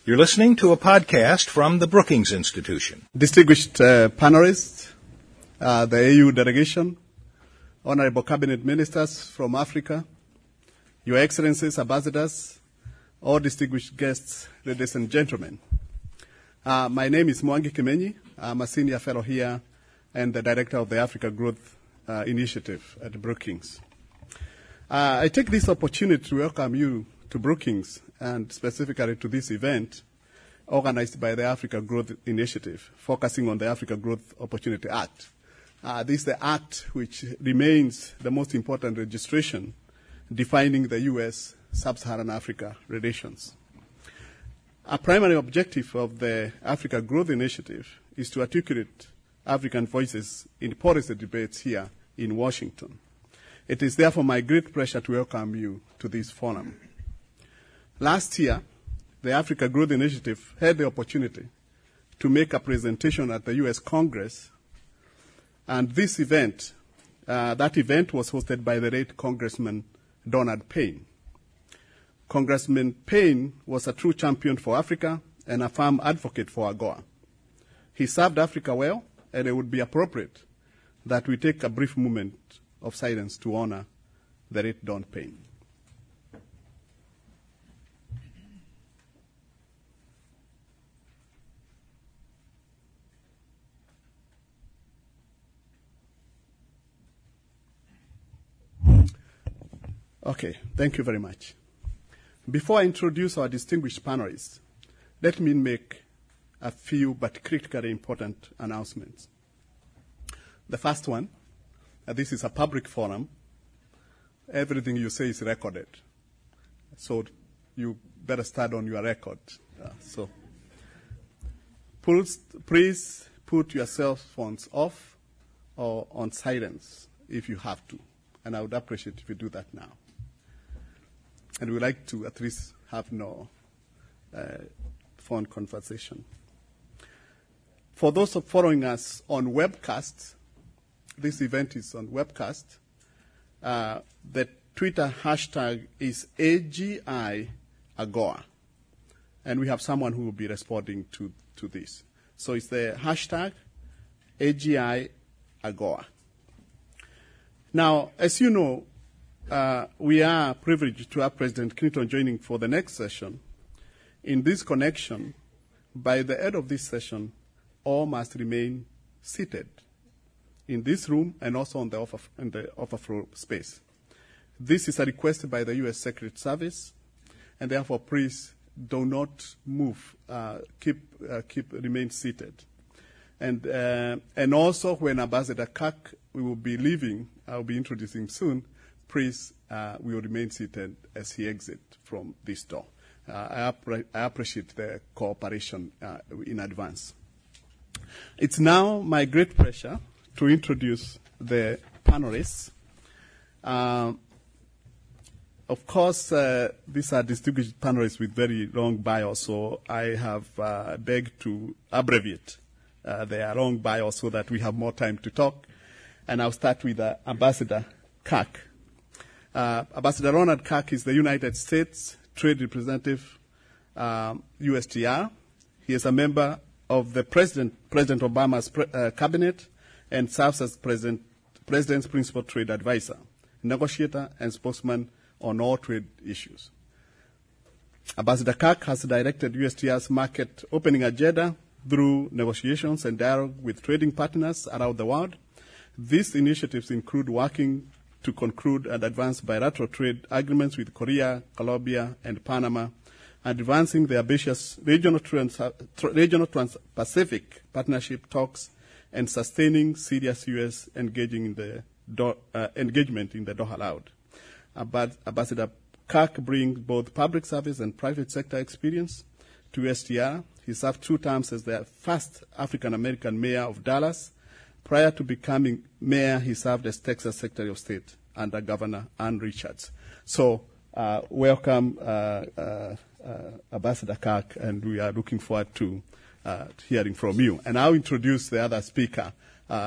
You're listening to a podcast from the Brookings Institution. Distinguished panelists, the AU delegation, honorable cabinet ministers from Africa, Your Excellencies, ambassadors, all distinguished guests, ladies and gentlemen. My name is Mwangi Kimenyi. I'm a senior fellow here and the director of the Africa Growth Initiative at Brookings. I take this opportunity to welcome you to Brookings and specifically to this event organized by the Africa Growth Initiative, focusing on the Africa Growth Opportunity Act. This is the act which remains the most important registration defining the U.S. Sub-Saharan Africa relations. A primary objective of the Africa Growth Initiative is to articulate African voices in policy debates here in Washington. It is therefore my great pleasure to welcome you to this forum. Last year, the Africa Growth Initiative had the opportunity to make a presentation at the U.S. Congress, and this event, that event was hosted by the late Congressman Donald Payne. Congressman Payne was a true champion for Africa and a firm advocate for AGOA. He served Africa well, and it would be appropriate that we take a brief moment of silence to honor the late Don Payne. Okay, thank you very much. Before I introduce our distinguished panelists, let me make a few but critically important announcements. The first one, this is a public forum. Everything you say is recorded. So you better start on your record. So please put your cell phones off or on silence if you have to. And I would appreciate if you do that now. And we like to at least have no phone conversation. For those following us on webcast, this event is on webcast. The Twitter hashtag is AGI-AGOA. And we have someone who will be responding to this. So it's the hashtag AGI-AGOA. Now, as you know, we are privileged to have President Clinton joining for the next session. In this connection, by the end of this session, all must remain seated in this room and also on the overflow space. This is a request by the U.S. Secret Service, and therefore, please do not move. Remain seated. And also, when Ambassador Kirk will be leaving, I'll be introducing him soon. Please, we will remain seated as he exits from this door. I appreciate the cooperation in advance. It's now my great pleasure to introduce the panelists. Of course, these are distinguished panelists with very long bios, so I have begged to abbreviate their long bios so that we have more time to talk. And I'll start with Ambassador Kirk. Ambassador Ronald Kirk is the United States Trade Representative, USTR. He is a member of the President Obama's cabinet and serves as President's principal trade advisor, negotiator, and spokesman on all trade issues. Ambassador Kirk has directed USTR's market opening agenda through negotiations and dialogue with trading partners around the world. These initiatives include working to conclude and advance bilateral trade agreements with Korea, Colombia, and Panama, advancing the ambitious regional Trans-Pacific Partnership talks, and sustaining serious U.S. engagement in the Doha Round. Ambassador Kirk brings both public service and private sector experience to USTR. He served 2 terms as the first African-American mayor of Dallas. Prior to becoming mayor, he served as Texas Secretary of State under Governor Ann Richards. So welcome, Ambassador Kirk, and we are looking forward to hearing from you. And I'll introduce the other speaker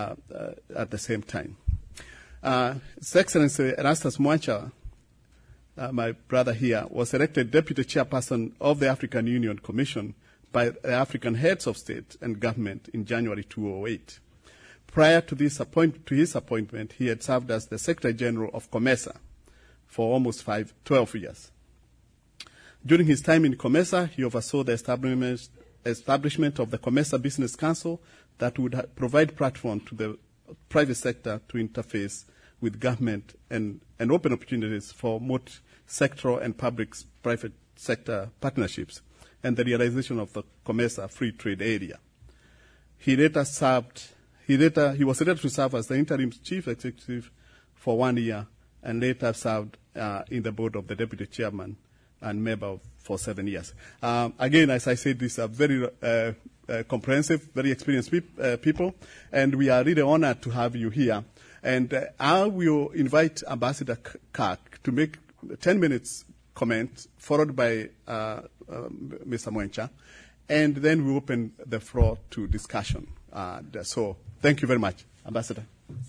at the same time. His Excellency Erastus Mwancha my brother here, was elected deputy chairperson of the African Union Commission by the African heads of state and government in January 2008. Prior to his appointment, he had served as the Secretary General of COMESA for almost 12 years. During his time in COMESA, he oversaw the establishment of the COMESA Business Council that would provide platform to the private sector to interface with government and open opportunities for multi-sectoral and public-private sector partnerships and the realization of the COMESA free trade area. He was later to serve as the interim chief executive for 1 year and later served in the board of the deputy chairman and member for 7 years. Again, as I said, these are very comprehensive, very experienced people, and we are really honored to have you here. And I will invite Ambassador Kirk to make 10 minutes comment, followed by Mr. Mwencha, and then we open the floor to discussion. So thank you very much, Ambassador.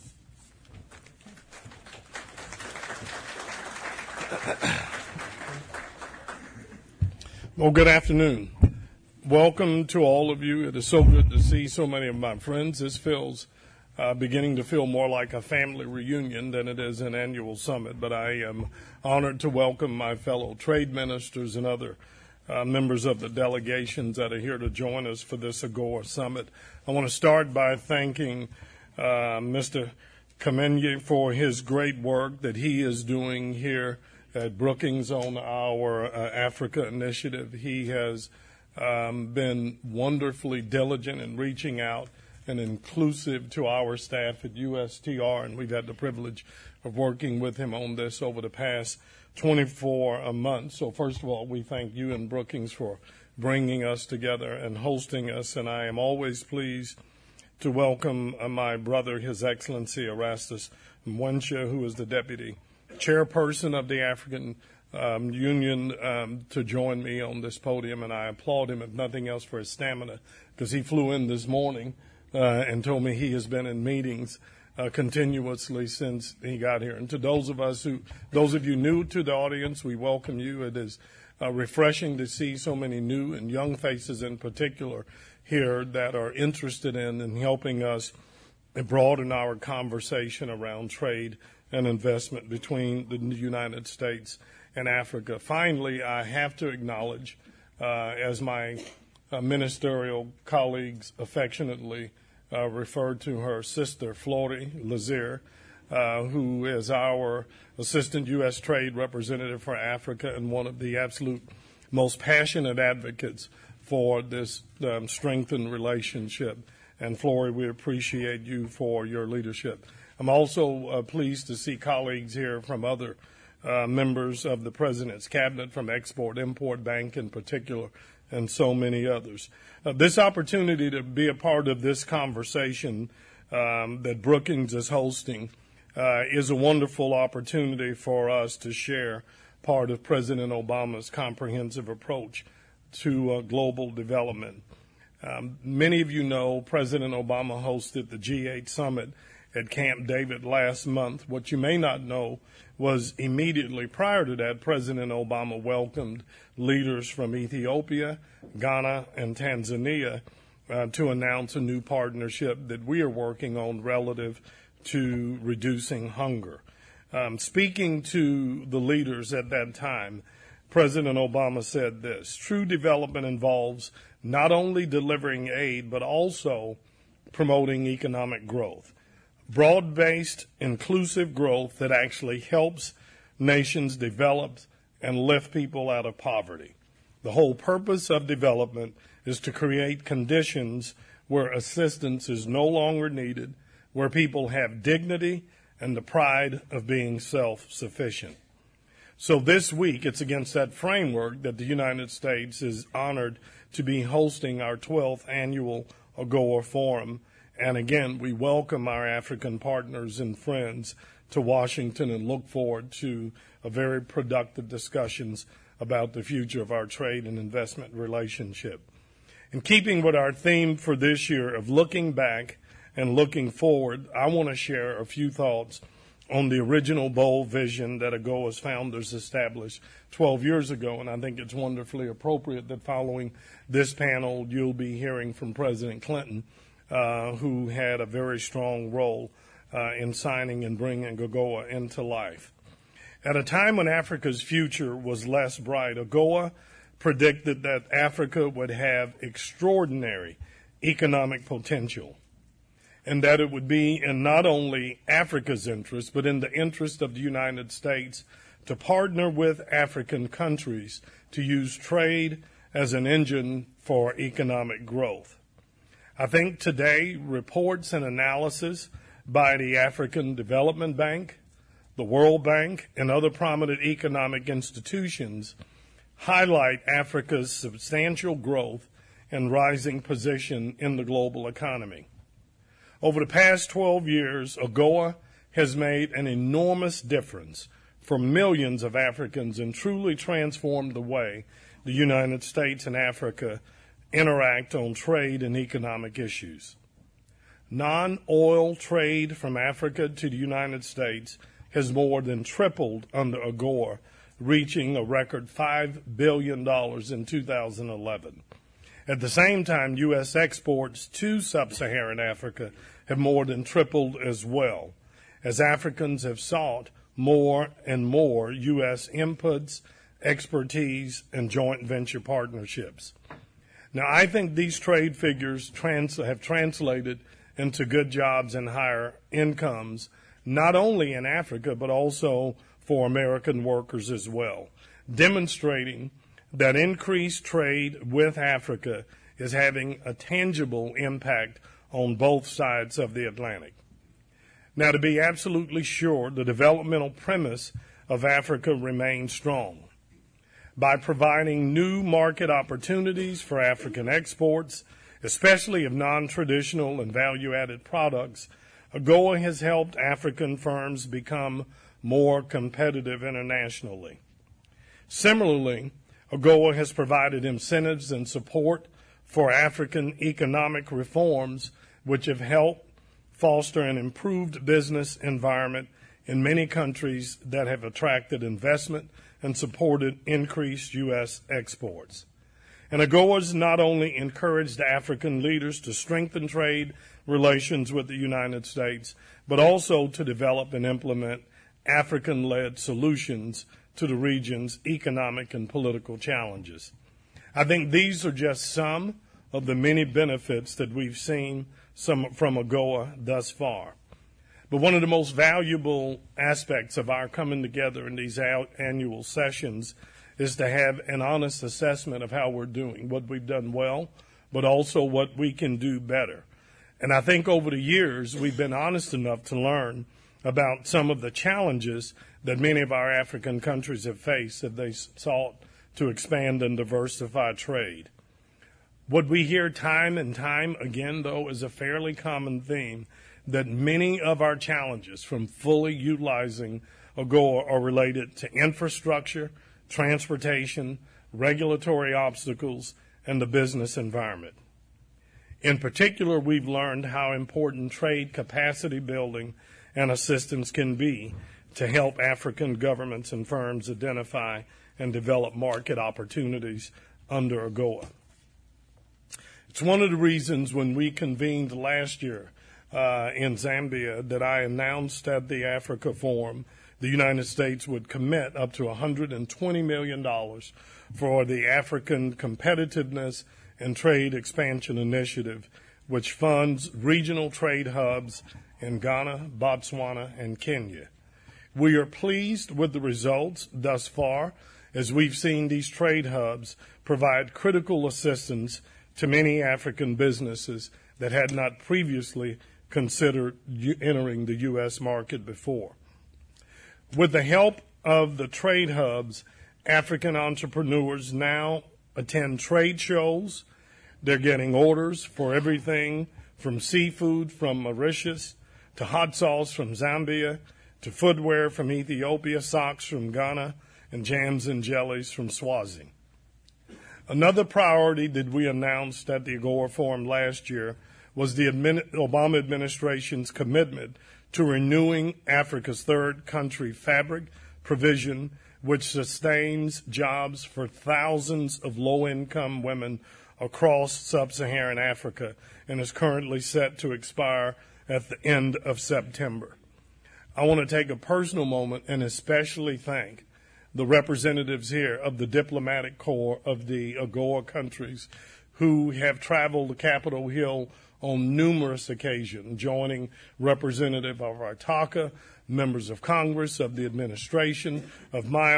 Well, good afternoon. Welcome to all of you. It is so good to see so many of my friends. This feels beginning to feel more like a family reunion than it is an annual summit, but I am honored to welcome my fellow trade ministers and other members of the delegations that are here to join us for this AGOA summit. I want to start by thanking Mr. Kamenyi for his great work that he is doing here at Brookings on our Africa initiative. He has been wonderfully diligent in reaching out and inclusive to our staff at USTR, and we've had the privilege of working with him on this over the past 24 months. So first of all, we thank you and Brookings for bringing us together and hosting us, and I am always pleased to welcome my brother, His Excellency Erastus Mwencha, who is the Deputy Chairperson of the African Union, to join me on this podium, and I applaud him, if nothing else, for his stamina, because he flew in this morning and told me he has been in meetings continuously since he got here. And to those of you new to the audience, we welcome you. It is refreshing to see so many new and young faces in particular here that are interested in and helping us broaden our conversation around trade and investment between the United States and Africa. Finally, I have to acknowledge, as my ministerial colleagues affectionately referred to her sister, Flory Lazier, who is our Assistant U.S. Trade Representative for Africa and one of the absolute most passionate advocates for this strengthened relationship. And Flory, we appreciate you for your leadership. I'm also pleased to see colleagues here from other members of the President's Cabinet, from Export-Import Bank in particular, and so many others. This opportunity to be a part of this conversation that Brookings is hosting is a wonderful opportunity for us to share part of President Obama's comprehensive approach to global development. Many of you know President Obama hosted the G8 summit at Camp David last month. What you may not know was immediately prior to that, President Obama welcomed leaders from Ethiopia, Ghana, and Tanzania to announce a new partnership that we are working on relative to reducing hunger. Speaking to the leaders at that time, President Obama said this: true development involves not only delivering aid, but also promoting economic growth. Broad-based, inclusive growth that actually helps nations develop and lift people out of poverty. The whole purpose of development is to create conditions where assistance is no longer needed, where people have dignity and the pride of being self-sufficient. So this week, it's against that framework that the United States is honored to be hosting our 12th annual AGOA Forum. And again, we welcome our African partners and friends to Washington and look forward to a very productive discussions about the future of our trade and investment relationship. In keeping with our theme for this year of looking back and looking forward, I want to share a few thoughts on the original bold vision that AGOA's founders established 12 years ago. And I think it's wonderfully appropriate that following this panel, you'll be hearing from President Clinton, who had a very strong role in signing and bringing AGOA into life. At a time when Africa's future was less bright, AGOA predicted that Africa would have extraordinary economic potential, and that it would be in not only Africa's interest, but in the interest of the United States to partner with African countries to use trade as an engine for economic growth. I think today reports and analysis by the African Development Bank, the World Bank, and other prominent economic institutions highlight Africa's substantial growth and rising position in the global economy. Over the past 12 years, AGOA has made an enormous difference for millions of Africans and truly transformed the way the United States and Africa interact on trade and economic issues. Non-oil trade from Africa to the United States has more than tripled under AGOA, reaching a record $5 billion in 2011. At the same time, U.S. exports to sub-Saharan Africa have more than tripled as well, as Africans have sought more and more U.S. inputs, expertise, and joint venture partnerships. Now, I think these trade figures have translated into good jobs and higher incomes, not only in Africa, but also for American workers as well, demonstrating that increased trade with Africa is having a tangible impact on both sides of the Atlantic. Now, to be absolutely sure, the developmental premise of Africa remains strong. By providing new market opportunities for African exports, especially of non-traditional and value-added products, AGOA has helped African firms become more competitive internationally. Similarly, AGOA has provided incentives and support for African economic reforms, which have helped foster an improved business environment in many countries that have attracted investment and supported increased U.S. exports. And AGOA has not only encouraged African leaders to strengthen trade relations with the United States, but also to develop and implement African-led solutions to the region's economic and political challenges. I think these are just some of the many benefits that we've seen from AGOA thus far. But one of the most valuable aspects of our coming together in these annual sessions is to have an honest assessment of how we're doing, what we've done well, but also what we can do better. And I think over the years, we've been honest enough to learn about some of the challenges that many of our African countries have faced as they sought to expand and diversify trade. What we hear time and time again, though, is a fairly common theme that many of our challenges from fully utilizing AGOA are related to infrastructure, transportation, regulatory obstacles, and the business environment. In particular, we've learned how important trade capacity building and assistance can be to help African governments and firms identify and develop market opportunities under AGOA. It's one of the reasons when we convened last year in Zambia that I announced at the Africa Forum the United States would commit up to $120 million for the African Competitiveness and Trade Expansion Initiative, which funds regional trade hubs in Ghana, Botswana, and Kenya. We are pleased with the results thus far, as we've seen these trade hubs provide critical assistance to many African businesses that had not previously considered entering the U.S. market before. With the help of the trade hubs, African entrepreneurs now attend trade shows. They're getting orders for everything from seafood from Mauritius to hot sauce from Zambia to footwear from Ethiopia, socks from Ghana, and jams and jellies from Swazi. Another priority that we announced at the AGOA Forum last year was the Obama administration's commitment to renewing Africa's third country fabric provision, which sustains jobs for thousands of low-income women across sub-Saharan Africa and is currently set to expire at the end of September. I want to take a personal moment and especially thank the representatives here of the diplomatic corps of the AGOA countries who have traveled to Capitol Hill on numerous occasions, joining representatives of Artaka, members of Congress, of the administration, of my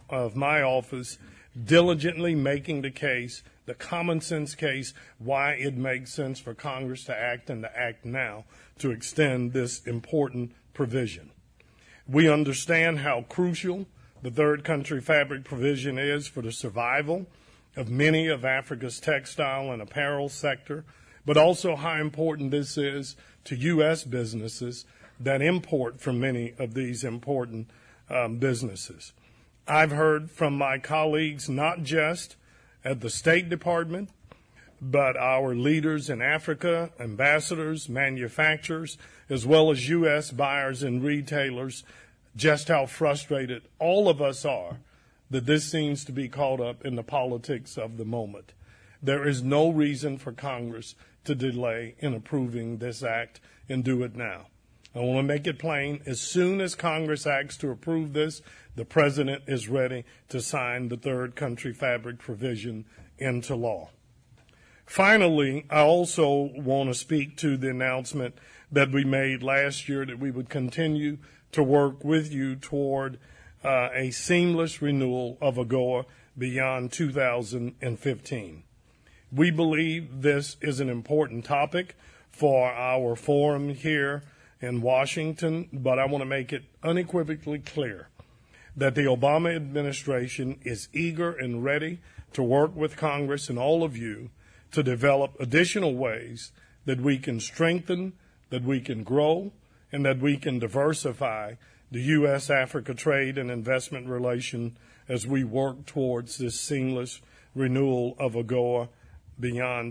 office, diligently making the case, the common sense case, why it makes sense for Congress to act and to act now to extend this important provision. We understand how crucial the third country fabric provision is for the survival of many of Africa's textile and apparel sector, but also how important this is to U.S. businesses that import from many of these important businesses. I've heard from my colleagues, not just at the State Department, but our leaders in Africa, ambassadors, manufacturers, as well as U.S. buyers and retailers, just how frustrated all of us are that this seems to be caught up in the politics of the moment. There is no reason for Congress to delay in approving this act and do it now. I want to make it plain, as soon as Congress acts to approve this, the President is ready to sign the third country fabric provision into law. Finally, I also want to speak to the announcement that we made last year that we would continue to work with you toward a seamless renewal of AGOA beyond 2015. We believe this is an important topic for our forum here in Washington, but I want to make it unequivocally clear that the Obama administration is eager and ready to work with Congress and all of you to develop additional ways that we can strengthen, that we can grow, and that we can diversify the U.S.-Africa trade and investment relation as we work towards this seamless renewal of AGOA beyond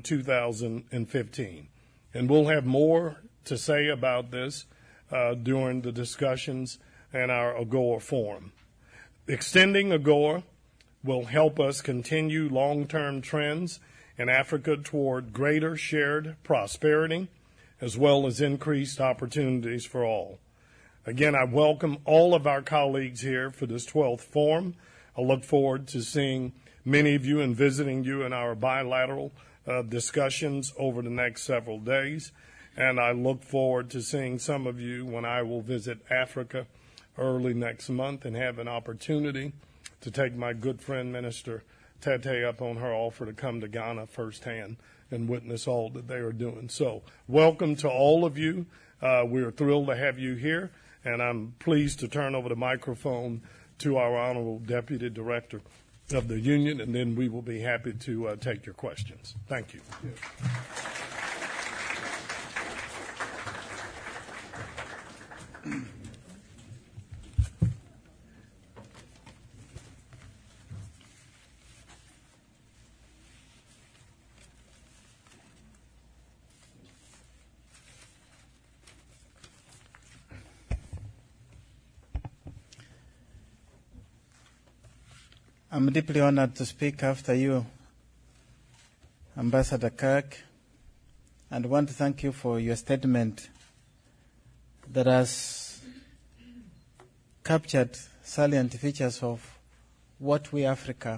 2015. And we'll have more to say about this during the discussions in our AGOA forum. Extending AGOA will help us continue long-term trends in Africa toward greater shared prosperity as well as increased opportunities for all. Again, I welcome all of our colleagues here for this 12th forum. I look forward to seeing many of you and visiting you in our bilateral discussions over the next several days. And I look forward to seeing some of you when I will visit Africa early next month and have an opportunity to take my good friend Minister Tete up on her offer to come to Ghana firsthand and witness all that they are doing. So welcome to all of you. We are thrilled to have you here, and I'm pleased to turn over the microphone to our Honorable Deputy Director of the Union, and then we will be happy to take your questions. Thank you. I'm deeply honored to speak after you, Ambassador Kirk, and want to thank you for your statement that has captured salient features of what we Africa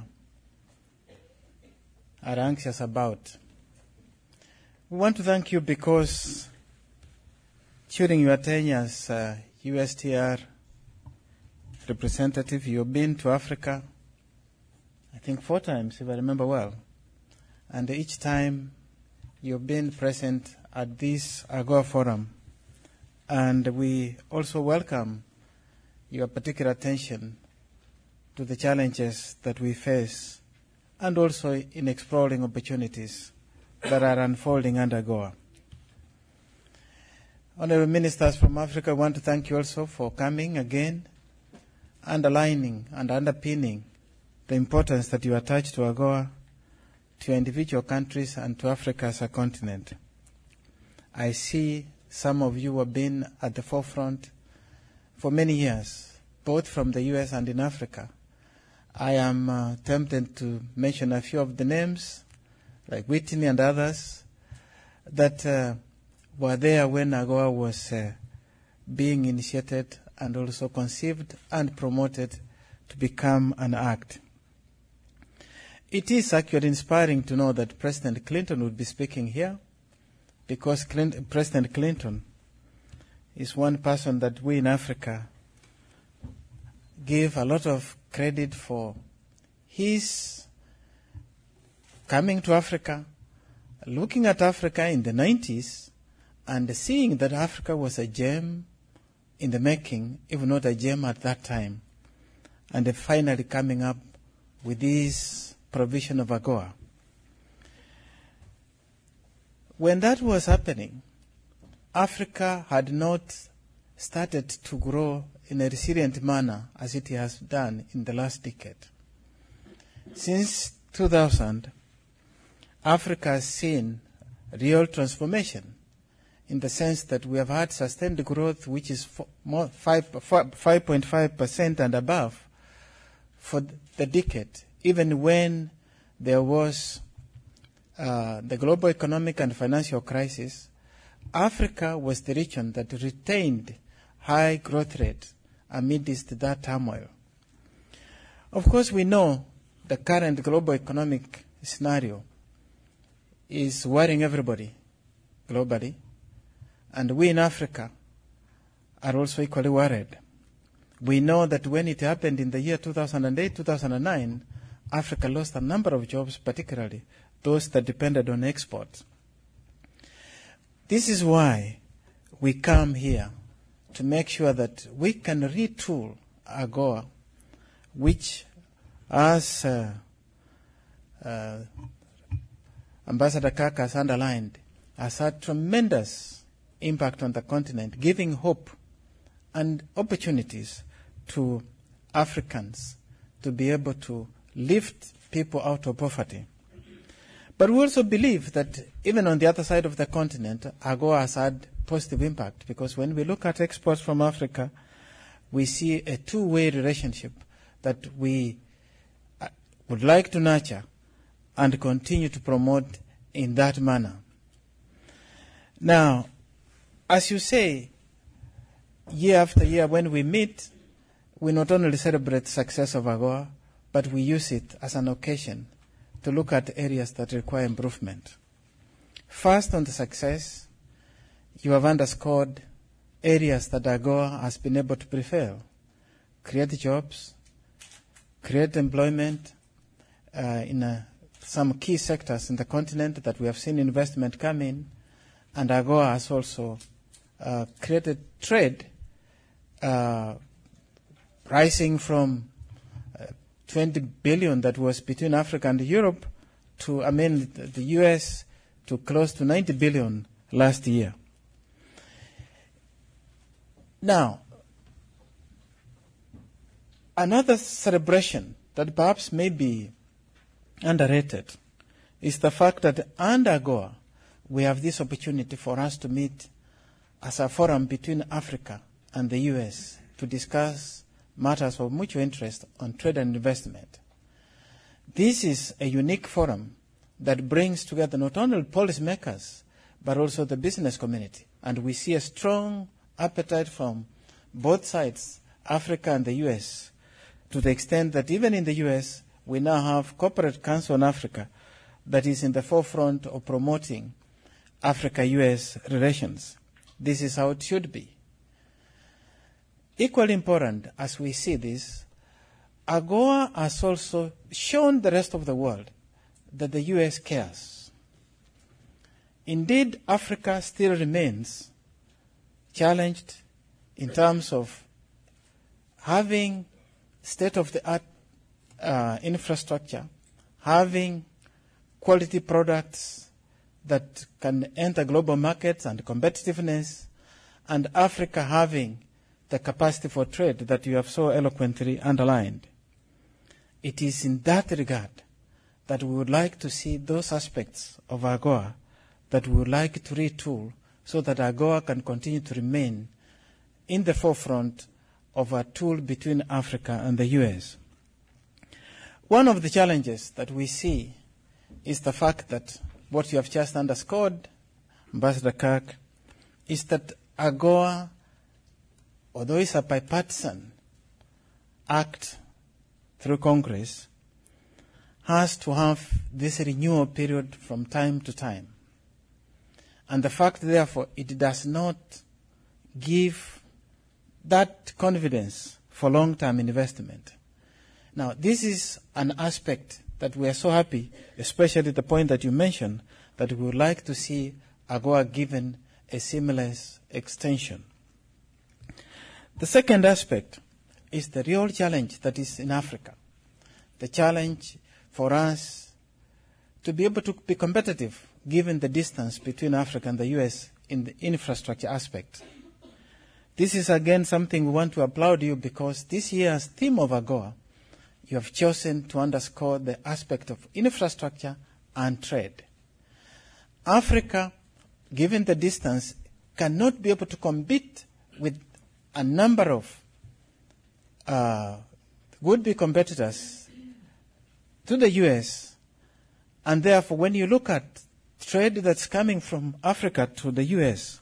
are anxious about. We want to thank you because during your tenure as USTR representative, you've been to Africa, I think 4 times, if I remember well. And each time you've been present at this AGOA forum. And we also welcome your particular attention to the challenges that we face and also in exploring opportunities that are unfolding under AGOA. Honorable Ministers from Africa, I want to thank you also for coming again, underlining and underpinning the importance that you attach to AGOA, to individual countries, and to Africa as a continent. I see Some of you have been at the forefront for many years, both from the U.S. and in Africa. I am tempted to mention a few of the names, like Whitney and others, that were there when AGOA was being initiated and also conceived and promoted to become an act. It is actually inspiring to know that President Clinton would be speaking here, because President Clinton is one person that we in Africa give a lot of credit for his coming to Africa, looking at Africa in the 90s, and seeing that Africa was a gem in the making, if not a gem at that time, and finally coming up with this provision of AGOA. When that was happening, Africa had not started to grow in a resilient manner as it has done in the last decade. Since 2000, Africa has seen real transformation in the sense that we have had sustained growth, which is 5.5% and above for the decade, even when there was the global economic and financial crisis. Africa was the region that retained high growth rate amidst that turmoil. Of course, we know the current global economic scenario is worrying everybody globally, and we in Africa are also equally worried. We know that when it happened in the year 2008, 2009, Africa lost a number of jobs, particularly those that depended on export. This is why we come here, to make sure that we can retool AGOA, which, as Ambassador Kaka has underlined, has had tremendous impact on the continent, giving hope and opportunities to Africans to be able to lift people out of poverty. But we also believe that even on the other side of the continent, AGOA has had positive impact, because when we look at exports from Africa, we see a two-way relationship that we would like to nurture and continue to promote in that manner. Now, as you say, year after year when we meet, we not only celebrate the success of AGOA, but we use it as an occasion to look at areas that require improvement. First, on the success, you have underscored areas that AGOA has been able to prevail: create jobs, create employment in some key sectors in the continent that we have seen investment come in, and AGOA has also created trade rising from 20 billion that was between Africa and Europe to, the US, to close to 90 billion last year. Now, another celebration that perhaps may be underrated is the fact that under AGOA, we have this opportunity for us to meet as a forum between Africa and the US to discuss matters of mutual interest on trade and investment. This is a unique forum that brings together not only policymakers, but also the business community. And we see a strong appetite from both sides, Africa and the US, to the extent that even in the US, we now have Corporate Council on Africa that is in the forefront of promoting Africa-US relations. This is how it should be. Equally important, as we see this, AGOA has also shown the rest of the world that the US cares. Indeed, Africa still remains challenged in terms of having state-of-the-art infrastructure, having quality products that can enter global markets and competitiveness, and Africa having the capacity for trade that you have so eloquently underlined. It is in that regard that we would like to see those aspects of AGOA that we would like to retool so that AGOA can continue to remain in the forefront of a tool between Africa and the U.S. One of the challenges that we see is the fact that what you have just underscored, Ambassador Kirk, is that AGOA, although it's a bipartisan act through Congress, has to have this renewal period from time to time. And the fact, therefore, it does not give that confidence for long-term investment. Now, this is an aspect that we are so happy, especially the point that you mentioned, that we would like to see AGOA given a seamless extension. The second aspect is the real challenge that is in Africa. The challenge for us to be able to be competitive given the distance between Africa and the U.S. in the infrastructure aspect. This is again something we want to applaud you, because this year's theme of AGOA, you have chosen to underscore the aspect of infrastructure and trade. Africa, given the distance, cannot be able to compete with a number of would-be competitors to the U.S., and therefore when you look at trade that's coming from Africa to the U.S.,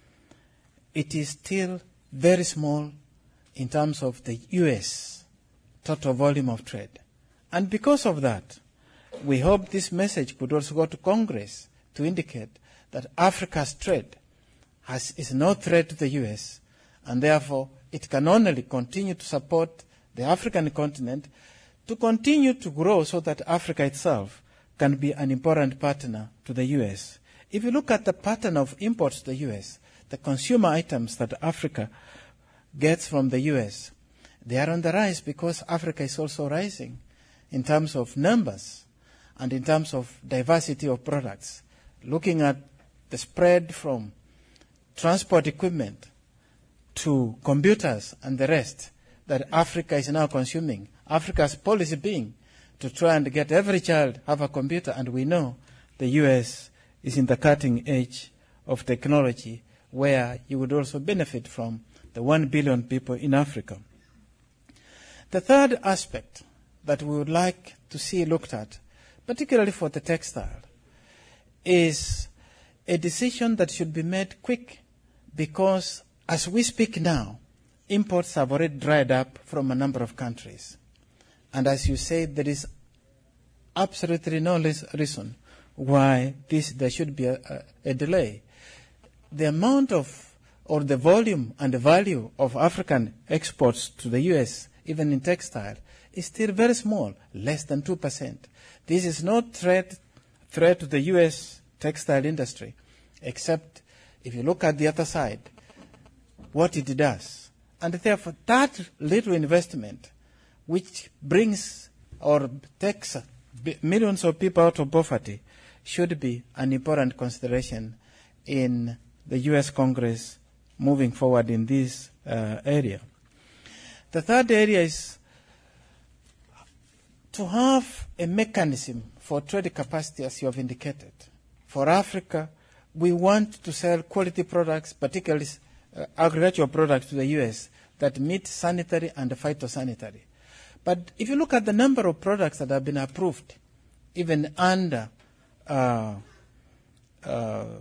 it is still very small in terms of the U.S. total volume of trade. And because of that, we hope this message could also go to Congress to indicate that Africa's trade is no threat to the U.S., and therefore it can only continue to support the African continent to continue to grow so that Africa itself can be an important partner to the U.S. If you look at the pattern of imports to the U.S., the consumer items that Africa gets from the U.S., they are on the rise because Africa is also rising in terms of numbers and in terms of diversity of products. Looking at the spread from transport equipment to computers and the rest that Africa is now consuming, Africa's policy being to try and get every child have a computer, and we know the U.S. is in the cutting edge of technology where you would also benefit from the 1 billion people in Africa. The third aspect that we would like to see looked at, particularly for the textile, is a decision that should be made quick, because as we speak now, imports have already dried up from a number of countries. And as you say, there is absolutely no reason why there should be a delay. The amount of, or the volume and the value of African exports to the U.S., even in textile, is still very small, less than 2%. This is no threat to the U.S. textile industry, except if you look at the other side, what it does. And therefore, that little investment, which brings or takes millions of people out of poverty, should be an important consideration in the U.S. Congress moving forward in this area. The third area is to have a mechanism for trade capacity, as you have indicated. For Africa, we want to sell quality products, particularly agricultural products, to the U.S. that meet sanitary and phytosanitary. But if you look at the number of products that have been approved, even under the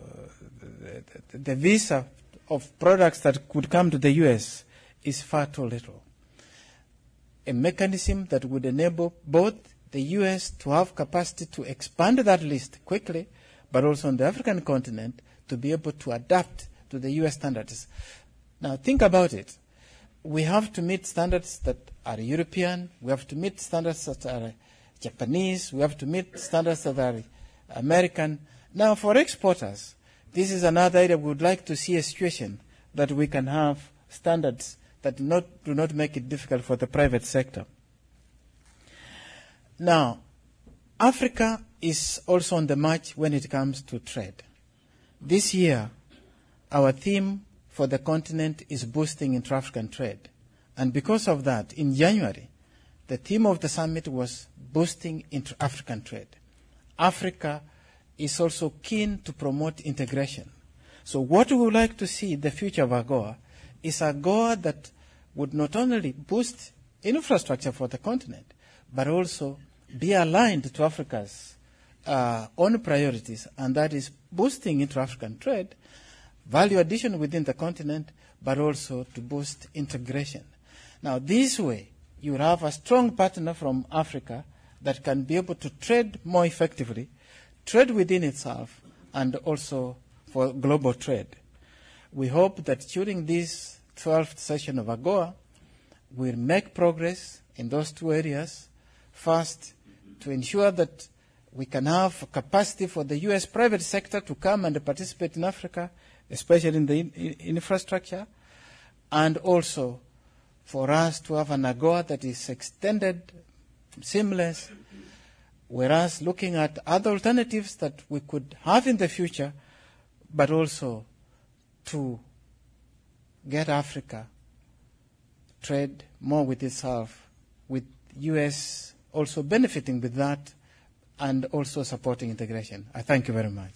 visa of products that could come to the U.S., is far too little. A mechanism that would enable both the U.S. to have capacity to expand that list quickly, but also on the African continent to be able to adapt to the U.S. standards. Now think about it. We have to meet standards that are European, we have to meet standards that are Japanese, we have to meet standards that are American. Now for exporters, this is another area we would like to see a situation that we can have standards that do not make it difficult for the private sector. Now, Africa is also on the march when it comes to trade. This year, our theme for the continent is boosting intra-African trade. And because of that, in January, the theme of the summit was boosting intra-African trade. Africa is also keen to promote integration. So what we would like to see in the future of AGOA is AGOA that would not only boost infrastructure for the continent, but also be aligned to Africa's own priorities, and that is boosting intra-African trade, value addition within the continent, but also to boost integration. Now, this way, you will have a strong partner from Africa that can be able to trade more effectively, trade within itself, and also for global trade. We hope that during this 12th session of AGOA, we'll make progress in those two areas. First, to ensure that we can have capacity for the U.S. private sector to come and participate in Africa, especially in the infrastructure, and also for us to have an AGOA that is extended, seamless, whereas looking at other alternatives that we could have in the future, but also to get Africa trade more with itself, with U.S. also benefiting with that, and also supporting integration. I thank you very much.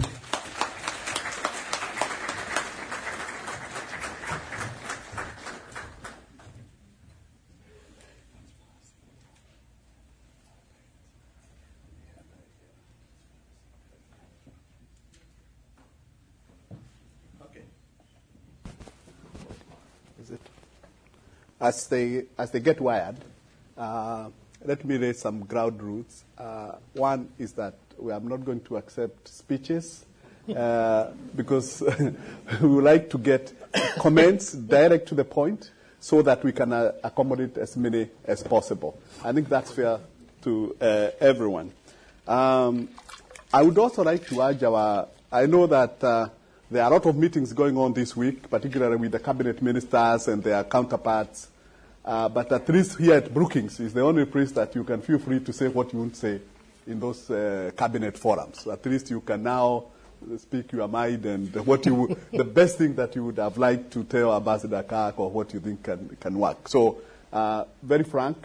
Is it? As they get wired, let me raise some ground rules. One is that we are not going to accept speeches because we would like to get comments direct to the point so that we can accommodate as many as possible. I think that's fair to everyone. I would also like to urge I know that there are a lot of meetings going on this week, particularly with the cabinet ministers and their counterparts. But at least here at Brookings is the only place that you can feel free to say what you won't say in those cabinet forums. At least you can now speak your mind and the best thing that you would have liked to tell Ambassador Kirk or what you think can work. So very frank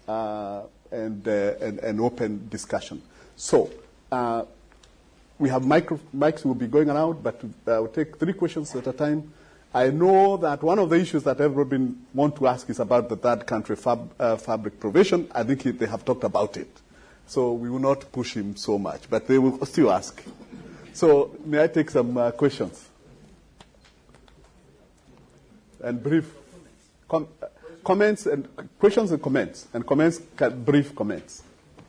and open discussion. So we have mics will be going around, but we'll take 3 questions at a time. I know that one of the issues that everybody want to ask is about the third country fabric provision. I think they have talked about it. So we will not push him so much, but they will still ask. So may I take some questions? And brief comments and questions and comments. And brief comments.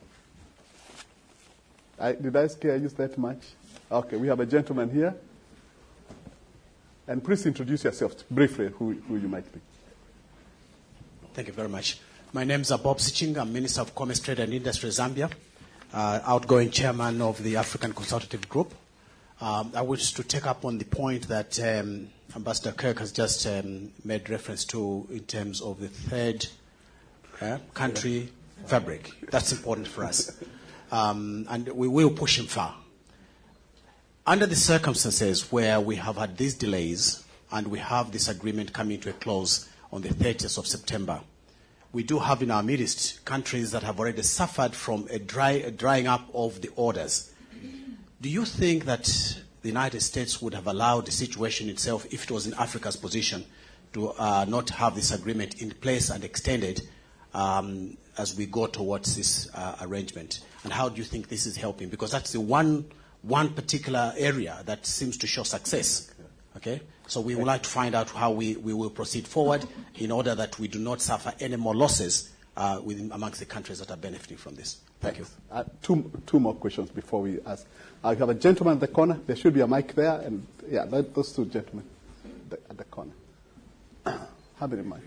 Did I scare you that much? Okay, we have a gentleman here. And please introduce yourself briefly, who you might be. Thank you very much. My name is Bob Sichinga. I'm Minister of Commerce, Trade and Industry, Zambia, outgoing chairman of the African Consultative Group. I wish to take up on the point that Ambassador Kirk has just made reference to in terms of the third country fabric. That's important for us. And we will push him far. Under the circumstances where we have had these delays and we have this agreement coming to a close on the 30th of September, we do have in our midst countries that have already suffered from a drying up of the orders. Do you think that the United States would have allowed the situation itself, if it was in Africa's position, to not have this agreement in place and extended as we go towards this arrangement? And how do you think this is helping? Because that's the one particular area that seems to show success. Okay? So we would like to find out how we will proceed forward in order that we do not suffer any more losses amongst the countries that are benefiting from this. Thank you. Two more questions before we ask. I have a gentleman at the corner. There should be a mic there. And yeah, those two gentlemen at the corner. Have a mic.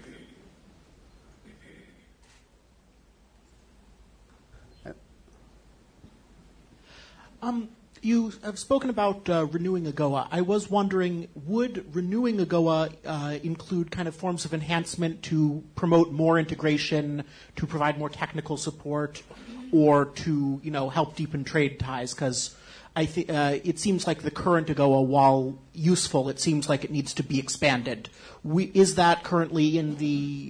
You have spoken about renewing AGOA. I was wondering, would renewing AGOA include kind of forms of enhancement to promote more integration, to provide more technical support, or to help deepen trade ties? Because I think it seems like the current AGOA, while useful, it seems like it needs to be expanded. Is that currently in the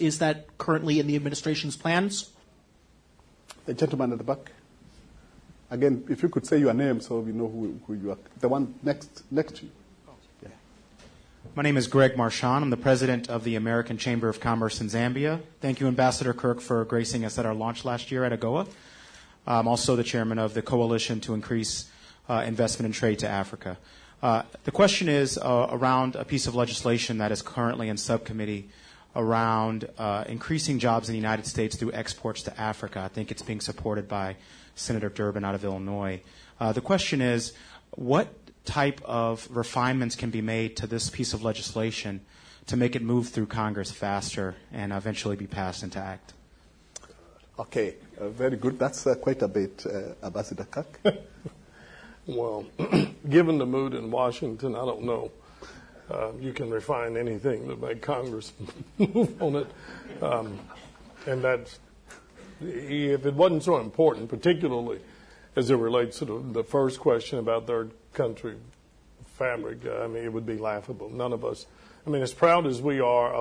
administration's plans? The gentleman at the back. Again, if you could say your name so we know who you are. The one next to you. Yeah. My name is Greg Marchand. I'm the president of the American Chamber of Commerce in Zambia. Thank you, Ambassador Kirk, for gracing us at our launch last year at AGOA. I'm also the chairman of the Coalition to Increase Investment and Trade to Africa. The question is around a piece of legislation that is currently in subcommittee around increasing jobs in the United States through exports to Africa. I think it's being supported by Senator Durbin out of Illinois. The question is, what type of refinements can be made to this piece of legislation to make it move through Congress faster and eventually be passed into act? Okay, very good. That's quite a bit, Ambassador Kirk. Well, given the mood in Washington, I don't know. You can refine anything to make Congress move on it. And that's, if it wasn't so important, particularly as it relates to the first question about third country fabric, I mean, it would be laughable. None of us, I mean, as proud as we are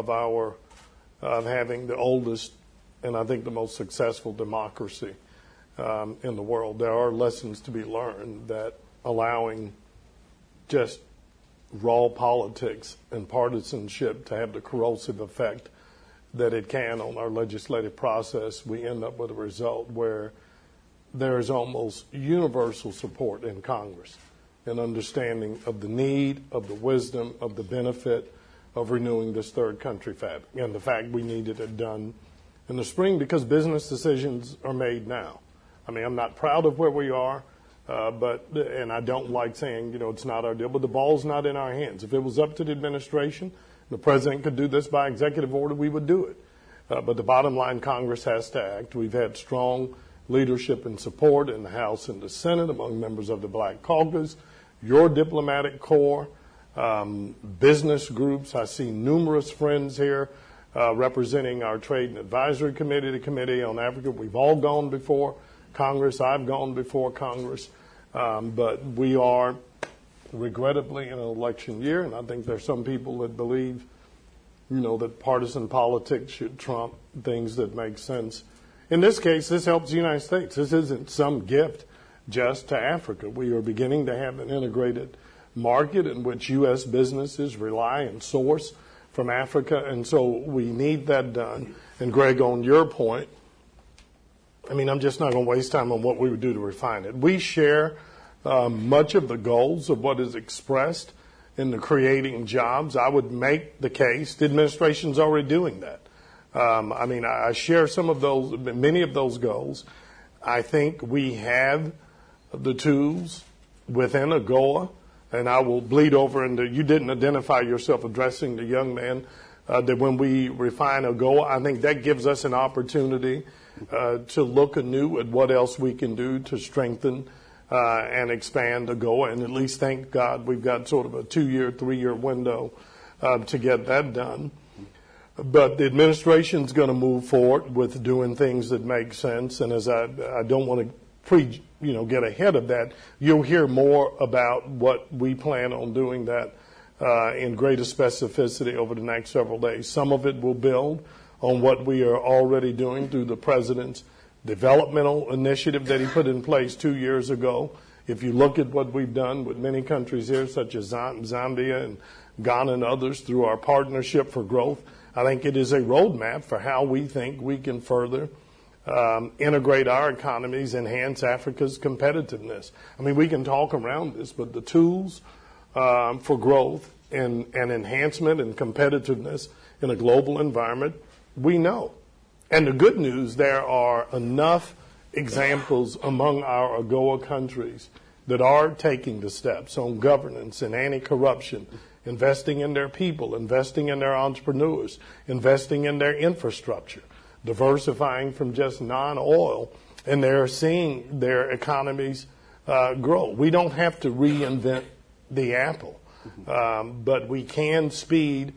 of having the oldest and I think the most successful democracy in the world, there are lessons to be learned that allowing just raw politics and partisanship to have the corrosive effect that it can on our legislative process, we end up with a result where there is almost universal support in Congress and understanding of the need, of the wisdom, of the benefit of renewing this third country fabric and the fact we needed it done in the spring because business decisions are made now. I mean, I'm not proud of where we are, and I don't like saying, it's not our deal, but the ball's not in our hands. If it was up to the administration, the president could do this by executive order, we would do it. But the bottom line, Congress has to act. We've had strong leadership and support in the House and the Senate among members of the Black Caucus, your diplomatic corps, business groups. I see numerous friends here representing our Trade and Advisory Committee, the Committee on Africa. We've all gone before Congress. I've gone before Congress. But we are regrettably in an election year, and I think there's some people that believe, that partisan politics should trump things that make sense. In this case, this helps the United States. This isn't some gift just to Africa. We are beginning to have an integrated market in which U.S. businesses rely and source from Africa, and so we need that done. And Greg, on your point, I mean, I'm just not going to waste time on what we would do to refine it. We share much of the goals of what is expressed in the creating jobs. I would make the case the administration's already doing that. I mean, I share some of those, many of those goals. I think we have the tools within AGOA, and I will bleed over into, you didn't identify yourself addressing the young man, that when we refine AGOA, I think that gives us an opportunity to look anew at what else we can do to strengthen and expand AGOA, and at least, thank God, we've got sort of a 2-year, 3-year window to get that done. But the administration's going to move forward with doing things that make sense, and as I don't want to get ahead of that, you'll hear more about what we plan on doing that in greater specificity over the next several days. Some of it will build on what we are already doing through the president's developmental initiative that he put in place 2 years ago. If you look at what we've done with many countries here, such as Zambia and Ghana and others, through our Partnership for Growth, I think it is a roadmap for how we think we can further integrate our economies, enhance Africa's competitiveness. I mean, we can talk around this, but the tools for growth and enhancement and competitiveness in a global environment, we know. And the good news, there are enough examples among our AGOA countries that are taking the steps on governance and anti-corruption, investing in their people, investing in their entrepreneurs, investing in their infrastructure, diversifying from just non-oil, and they're seeing their economies grow. We don't have to reinvent the apple, but we can speed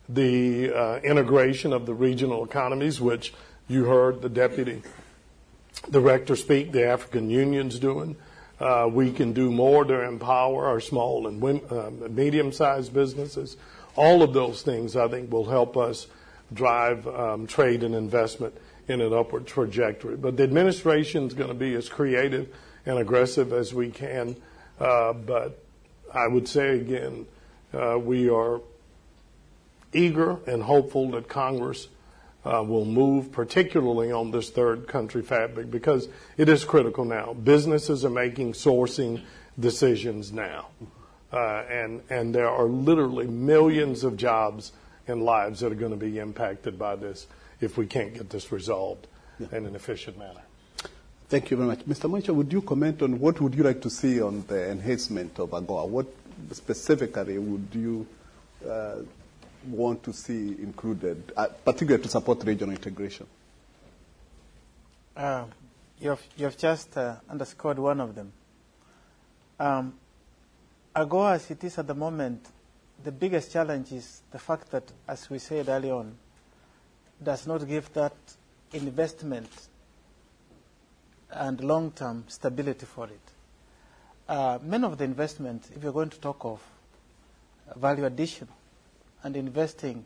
the integration of the regional economies, which you heard the Deputy Director speak, the African Union's doing. We can do more to empower our small and medium-sized businesses. All of those things, I think, will help us drive trade and investment in an upward trajectory. But the administration is going to be as creative and aggressive as we can. But I would say again, we are eager and hopeful that Congress will move, particularly on this third country fabric, because it is critical now. Businesses are making sourcing decisions now. And there are literally millions of jobs and lives that are going to be impacted by this if we can't get this resolved in an efficient manner. Thank you very much. Mr. Mwicha, would you comment on what would you like to see on the enhancement of AGOA? What specifically would you want to see included, particularly to support regional integration? You have just underscored one of them. AGOA, as it is at the moment, the biggest challenge is the fact that, as we said earlier on, does not give that investment and long-term stability for it. Many of the investment, if you're going to talk of value addition and investing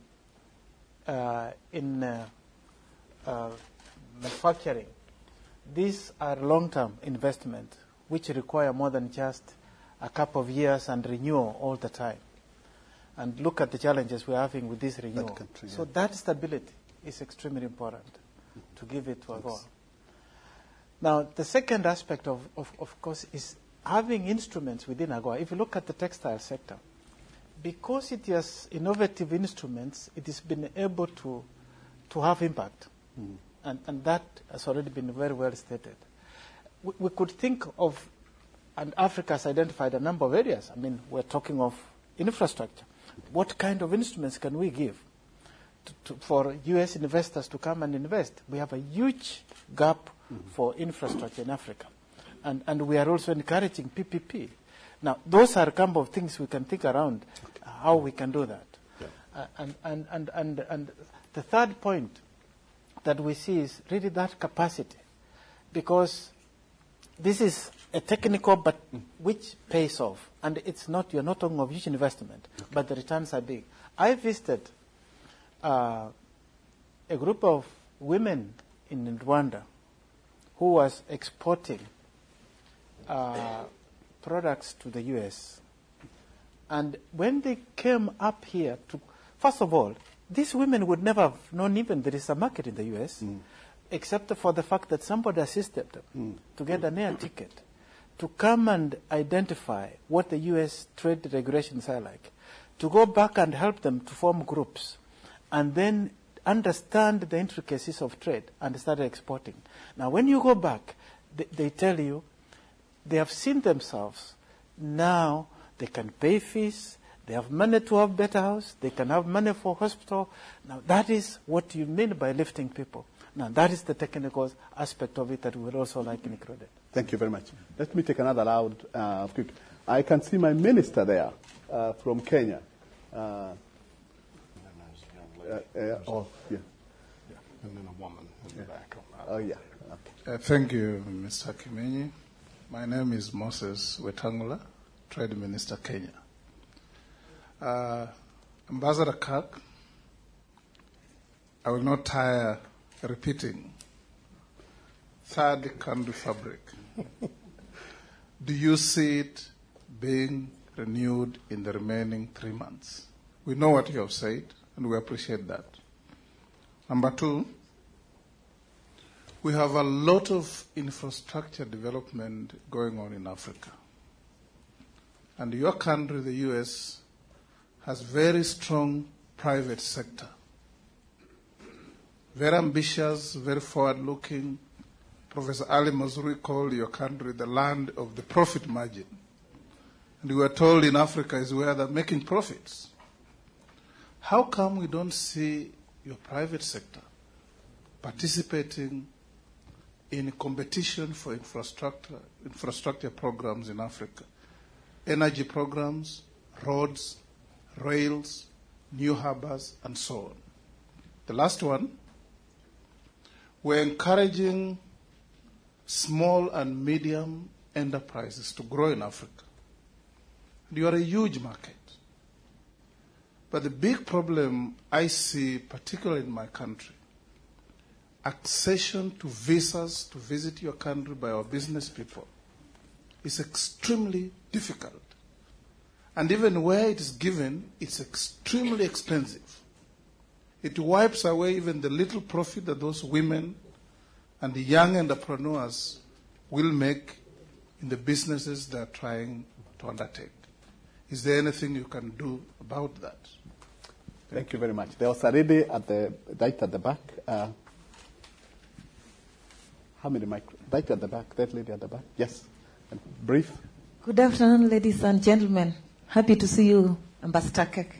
in manufacturing, these are long-term investment which require more than just a couple of years and renewal all the time. And look at the challenges we're having with this renewal. So that stability is extremely important to give it to AGOA. Now, the second aspect, of course, is having instruments within AGOA. If you look at the textile sector, because it has innovative instruments, it has been able to have impact. And that has already been very well stated. We could think of, and Africa has identified a number of areas. I mean, we're talking of infrastructure. What kind of instruments can we give for U.S. investors to come and invest? We have a huge gap for infrastructure in Africa. And we are also encouraging PPP. Now, those are a couple of things we can think around how we can do that. And the third point that we see is really that capacity, because this is a technical but which pays off, and it's not, you're not talking of huge investment, but the returns are big. I visited a group of women in Rwanda who was exporting products to the U.S. And when they came up here to, first of all, these women would never have known even there is a market in the U.S., except for the fact that somebody assisted them to get an air ticket, to come and identify what the U.S. trade regulations are like, to go back and help them to form groups, and then understand the intricacies of trade and start exporting. Now, when you go back, they tell you they have seen themselves. Now they can pay fees. They have money to have better house. They can have money for hospital. Now, that is what you mean by lifting people. Now, that is the technical aspect of it that we would also like included. Thank you very much. Let me take another round. I can see my minister there from Kenya. And then a woman in the back. Oh, yeah. Okay. Thank you, Mr. Kimenyi. My name is Moses Wetangula, Trade Minister, Kenya. Ambassador Kirk, I will not tire repeating third country fabric. Do you see it being renewed in the remaining 3 months? We know what you have said, and we appreciate that. Number two, we have a lot of infrastructure development going on in Africa. And your country, the U.S., has very strong private sector. Very ambitious, very forward-looking. Professor Ali Mazrui called your country the land of the profit margin. And we were told in Africa is where they're making profits. How come we don't see your private sector participating in competition for infrastructure programs in Africa? Energy programs, roads, rails, new harbors, and so on. The last one, we're encouraging small and medium enterprises to grow in Africa. You are a huge market. But the big problem I see, particularly in my country, accession to visas to visit your country by our business people is extremely difficult. And even where it is given, it's extremely expensive. It wipes away even the little profit that those women and the young entrepreneurs will make in the businesses they're trying to undertake. Is there anything you can do about that? Thank you very much. There was a lady right at the back. How many right at the back? That lady at the back. Yes. And brief. Good afternoon, ladies and gentlemen. Happy to see you, Ambassador Kirk.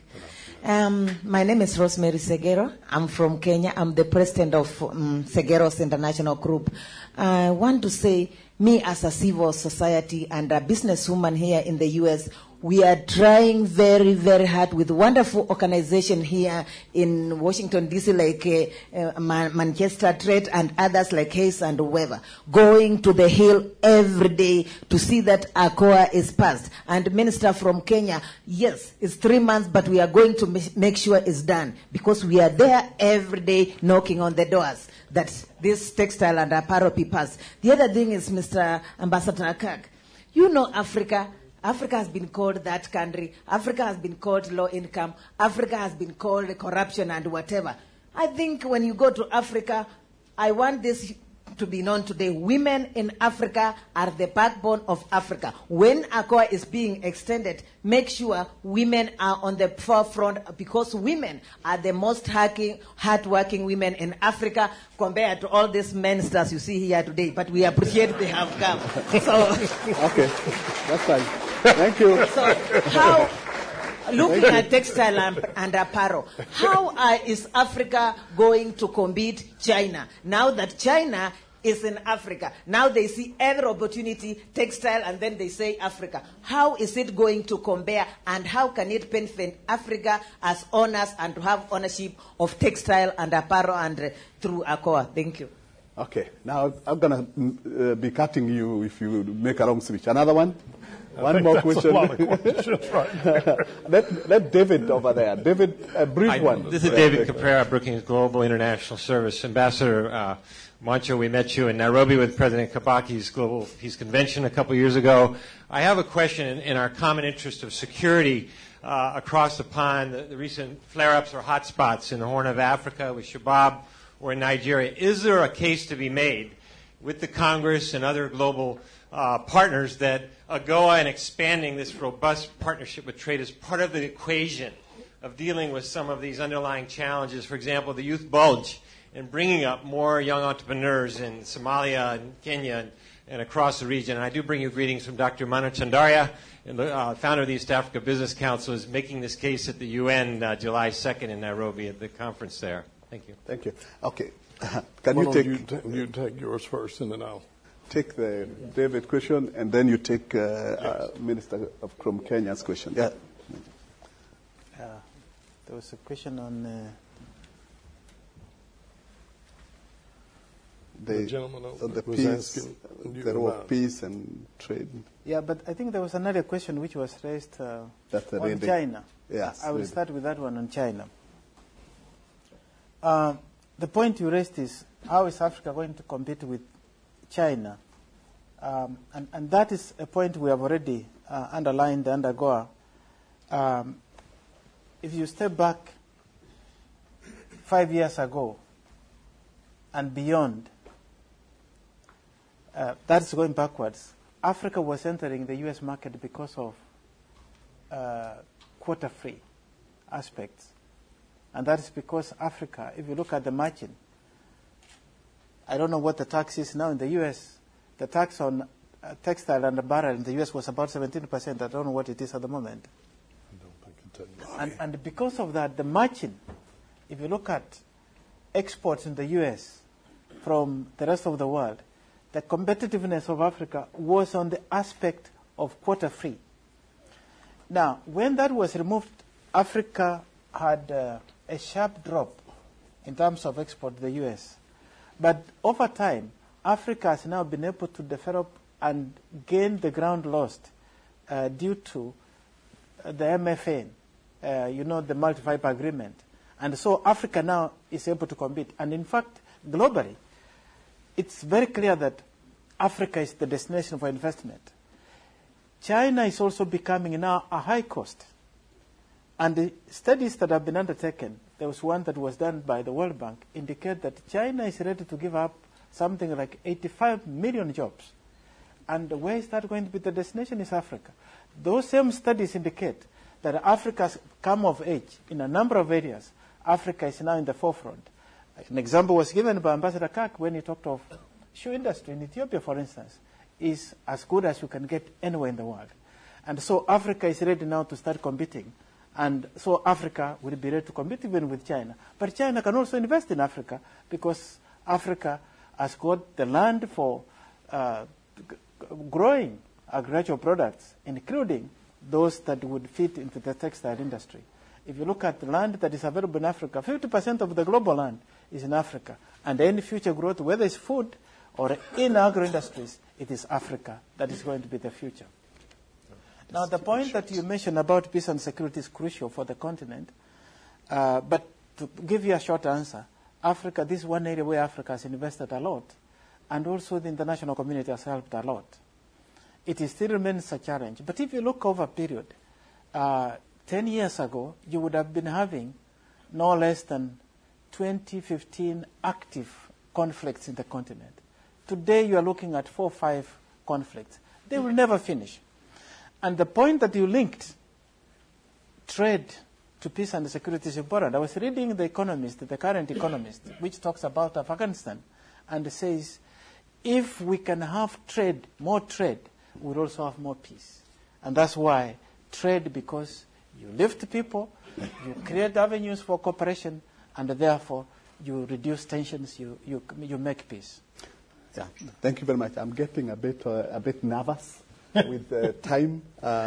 My name is Rosemary Segero. I'm from Kenya. I'm the president of Segero's International Group. I want to say, me as a civil society and a businesswoman here in the U.S., we are trying very, very hard with wonderful organization here in Washington, D.C., like Manchester Trade and others like Hayes and Weber, going to the Hill every day to see that AGOA is passed. And Minister from Kenya, yes, it's 3 months, but we are going to make sure it's done because we are there every day knocking on the doors that this textile and apparel be passed. The other thing is, Mr. Ambassador Kirk, you know Africa has been called that country. Africa has been called low income. Africa has been called corruption and whatever. I think when you go to Africa, I want this to be known today. Women in Africa are the backbone of Africa. When AGOA is being extended, make sure women are on the forefront because women are the most hardworking women in Africa compared to all these ministers you see here today. But we appreciate they have come. So, okay, that's fine. Thank you. So, looking at textile and apparel, how is Africa going to compete China? Now that China is in Africa, now they see every opportunity, textile, and then they say Africa. How is it going to compare, and how can it benefit Africa as owners and to have ownership of textile and apparel and through AGOA? Thank you. Okay, now I'm going to be cutting you if you make a wrong speech. Another one? One more question. A lot of questions right there. Let David over there. David, a brief one. This is David Caprera, Brookings Global International Service. Ambassador Mancho, we met you in Nairobi with President Kibaki's Global Peace Convention a couple years ago. I have a question in our common interest of security across the pond, the recent flare-ups or hotspots in the Horn of Africa with Shabab or in Nigeria. Is there a case to be made with the Congress and other global partners that AGOA and expanding this robust partnership with trade is part of the equation of dealing with some of these underlying challenges? For example, the youth bulge and bringing up more young entrepreneurs in Somalia and Kenya and across the region. And I do bring you greetings from Dr. Manu Chandaria, founder of the East Africa Business Council, is making this case at the UN July 2nd in Nairobi at the conference there. Thank you. Thank you. Okay. Can you take... You take yours first, and then I'll... Take the David question, and then you take Minister from Kenya's question. Yeah. There was a question on the gentleman the peace, the role of peace and trade. Yeah, but I think there was another question which was raised on China. Yes, I will start with that one on China. The point you raised is, how is Africa going to compete with China? And that is a point we have already underlined under AGOA. If you step back 5 years ago and beyond, that's going backwards. Africa was entering the U.S. market because of quota-free aspects. And that is because Africa, if you look at the margin, I don't know what the tax is now in the U.S. The tax on textile and apparel in the U.S. was about 17%. I don't know what it is at the moment. And because of that, the margin, if you look at exports in the U.S. from the rest of the world, the competitiveness of Africa was on the aspect of quota-free. Now, when that was removed, Africa had a sharp drop in terms of export to the U.S. But over time, Africa has now been able to develop and gain the ground lost due to the MFN, the multi-fiber agreement. And so Africa now is able to compete. And in fact, globally, it's very clear that Africa is the destination for investment. China is also becoming now a high cost. And the studies that have been undertaken, there was one that was done by the World Bank, indicate that China is ready to give up something like 85 million jobs. And where is that going to be? The destination is Africa. Those same studies indicate that Africa's come of age in a number of areas. Africa is now in the forefront. An example was given by Ambassador Kirk when he talked of shoe industry in Ethiopia, for instance, is as good as you can get anywhere in the world. And so Africa is ready now to start competing. And so Africa will be ready to compete even with China. But China can also invest in Africa because Africa has got the land for growing agricultural products, including those that would fit into the textile industry. If you look at the land that is available in Africa, 50% of the global land is in Africa. And any future growth, whether it's food or in agro-industries, it is Africa that is going to be the future. Now, the point that you mentioned about peace and security is crucial for the continent. But to give you a short answer, Africa, this is one area where Africa has invested a lot, and also the international community has helped a lot. It still remains a challenge. But if you look over a period, 10 years ago, you would have been having no less than 15 active conflicts in the continent. Today, you are looking at 4 or 5 conflicts. They will never finish. And the point that you linked trade to peace and security is important. I was reading The Economist, the current Economist, which talks about Afghanistan, and says, if we can have trade, more trade, we'll also have more peace. And that's why trade, because you lift people, you create avenues for cooperation, and therefore you reduce tensions, you make peace. Yeah, thank you very much. I'm getting a bit nervous with time.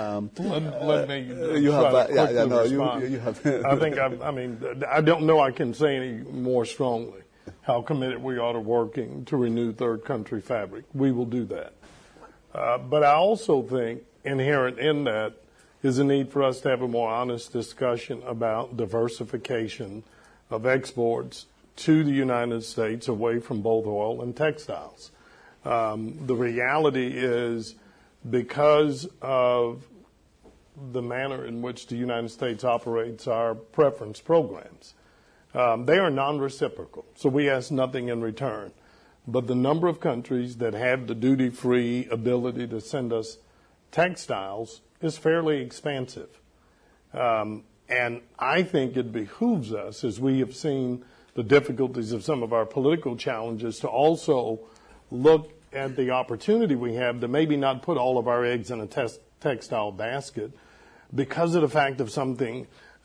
Let me you try have, to yeah, quickly no, respond. you have. I think, I don't know I can say any more strongly how committed we are to working to renew third country fabric. We will do that. But I also think inherent in that is a need for us to have a more honest discussion about diversification of exports to the United States away from both oil and textiles. The reality is, because of the manner in which the United States operates our preference programs, they are non-reciprocal, so we ask nothing in return. But the number of countries that have the duty-free ability to send us textiles is fairly expansive. And I think it behooves us, as we have seen the difficulties of some of our political challenges, to also look at the opportunity we have to maybe not put all of our eggs in a textile basket because of the fact of something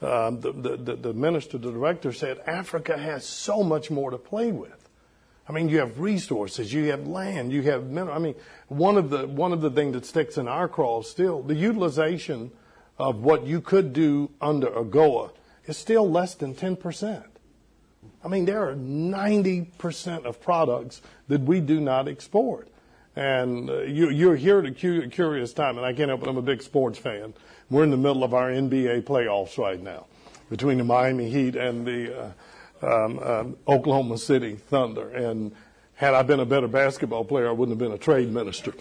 the minister, the director said, Africa has so much more to play with. I mean, you have resources, you have land, you have mineral. I mean, one of the things that sticks in our craw still, the utilization of what you could do under AGOA is still less than 10%. I mean, there are 90% of products that we do not export. And you're here at a curious time, and I can't help it, I'm a big sports fan. We're in the middle of our NBA playoffs right now between the Miami Heat and the Oklahoma City Thunder. And had I been a better basketball player, I wouldn't have been a trade minister.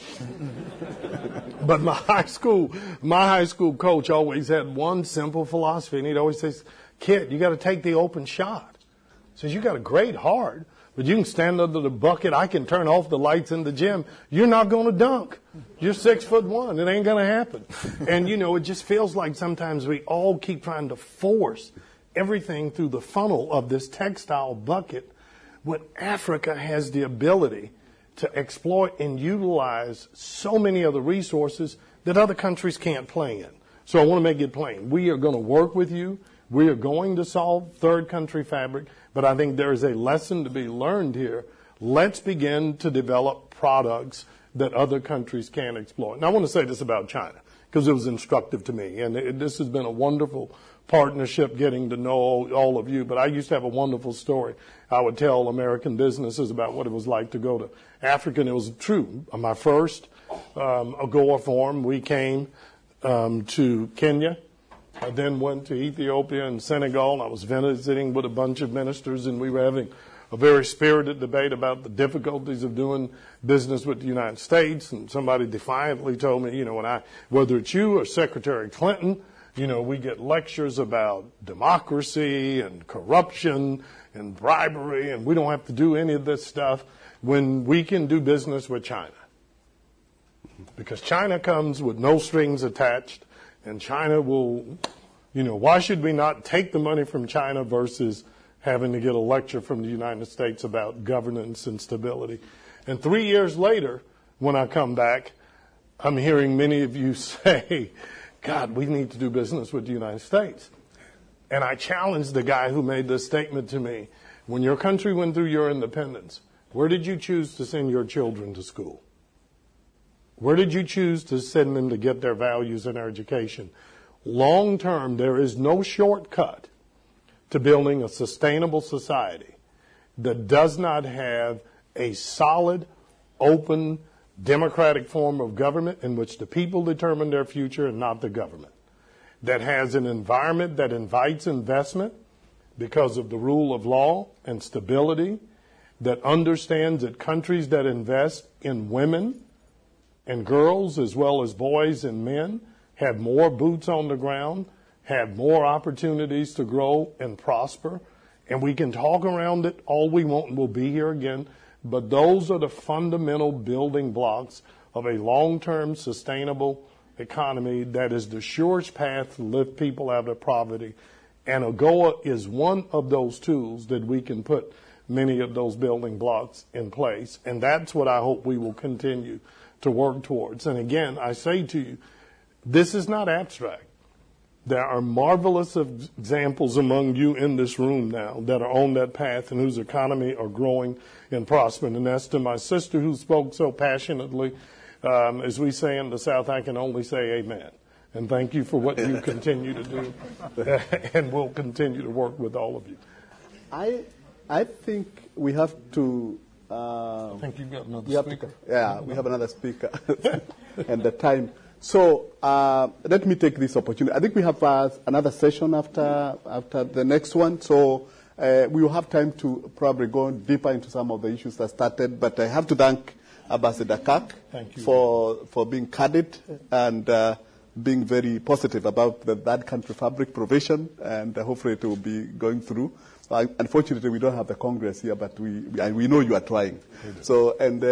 But my high school coach always had one simple philosophy, and he'd always say, kid, you got to take the open shot. He says, you got a great heart, but you can stand under the bucket. I can turn off the lights in the gym. You're not going to dunk. You're 6'1". It ain't going to happen. And, it just feels like sometimes we all keep trying to force everything through the funnel of this textile bucket, when Africa has the ability to exploit and utilize so many other resources that other countries can't play in. So I want to make it plain. We are going to work with you. We are going to solve third country fabric, but I think there is a lesson to be learned here. Let's begin to develop products that other countries can exploit. And I want to say this about China, because it was instructive to me. And this has been a wonderful partnership, getting to know all of you. But I used to have a wonderful story I would tell American businesses about what it was like to go to Africa. And it was true. On my first AGOA forum, we came to Kenya. I then went to Ethiopia and Senegal, and I was visiting with a bunch of ministers, and we were having a very spirited debate about the difficulties of doing business with the United States, and somebody defiantly told me, whether it's you or Secretary Clinton, we get lectures about democracy and corruption and bribery, and we don't have to do any of this stuff when we can do business with China. Because China comes with no strings attached, and China will, why should we not take the money from China versus having to get a lecture from the United States about governance and stability? And 3 years later, when I come back, I'm hearing many of you say, God, we need to do business with the United States. And I challenged the guy who made this statement to me. When your country went through your independence, where did you choose to send your children to school? Where did you choose to send them to get their values and their education? Long term, there is no shortcut to building a sustainable society that does not have a solid, open, democratic form of government in which the people determine their future and not the government. That has an environment that invites investment because of the rule of law and stability, that understands that countries that invest in women and girls as well as boys and men have more boots on the ground, have more opportunities to grow and prosper. And we can talk around it all we want, and we'll be here again. But those are the fundamental building blocks of a long-term sustainable economy that is the surest path to lift people out of poverty. And AGOA is one of those tools that we can put many of those building blocks in place. And that's what I hope we will continue to work towards. And again, I say to you, this is not abstract. There are marvelous examples among you in this room now that are on that path and whose economy are growing and prospering. And that's to my sister who spoke so passionately. As we say in the South, I can only say amen. And thank you for what you continue to do. And we'll continue to work with all of you. I think we have to... I think you've got another speaker. We have another speaker. And the time... So let me take this opportunity. I think we have another session after the next one. So we will have time to probably go deeper into some of the issues that started. But I have to thank Ambassador Kirk for being candid and being very positive about the third country fabric provision. And hopefully it will be going through. Unfortunately, we don't have the Congress here, but we know you are trying. So and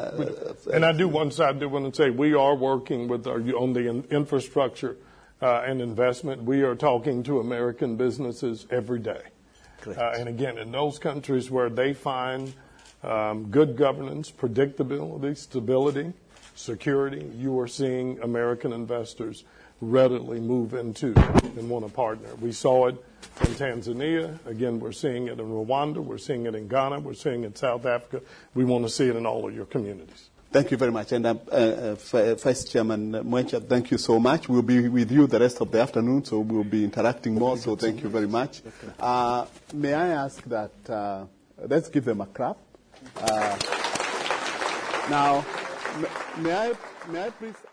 I do want to say we are working with on the infrastructure and investment. We are talking to American businesses every day, and again, in those countries where they find good governance, predictability, stability, security, you are seeing American investors readily move into and want to partner. We saw it in Tanzania. Again, we're seeing it in Rwanda. We're seeing it in Ghana. We're seeing it in South Africa. We want to see it in all of your communities. Thank you very much. And Vice Chairman Mwencha, thank you so much. We'll be with you the rest of the afternoon, so we'll be interacting more. So thank you very much. May I ask that, let's give them a clap. Now, may I please...